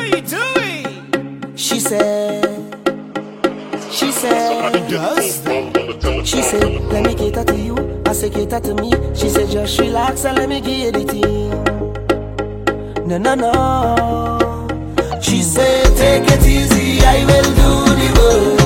you doing? She said, let me cater to you. I say cater to me. She said, just relax and let me give you the tea. No, no, no. She said, take it easy, I will do the work.